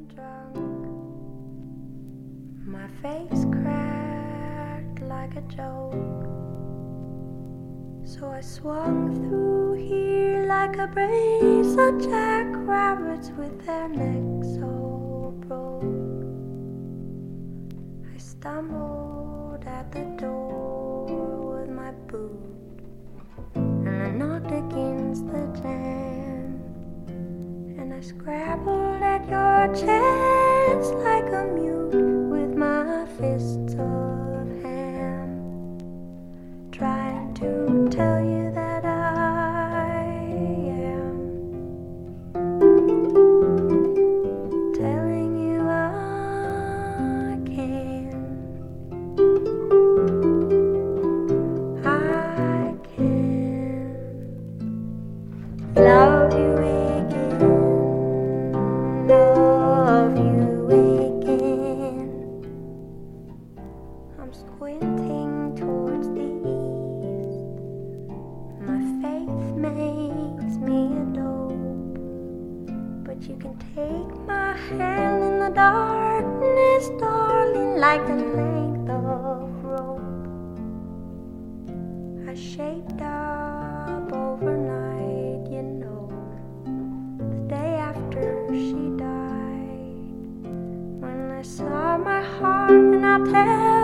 drunk. My face cracked like a joke. So I swung through here like a brace of jackrabbits with their necks all broke. I stumbled at the door with my boot, and I knocked against the jam, and I scrabbled at your chest like a mute with my fists of ham, trying to tell you that I am telling you I can. I can love you again, love you again. I'm squinting towards the east. My faith makes me a dope, but you can take my hand in the darkness, darling, like a length of rope. I shaped up overnight, you know, the day after she died. When I saw my heart, and I'll tell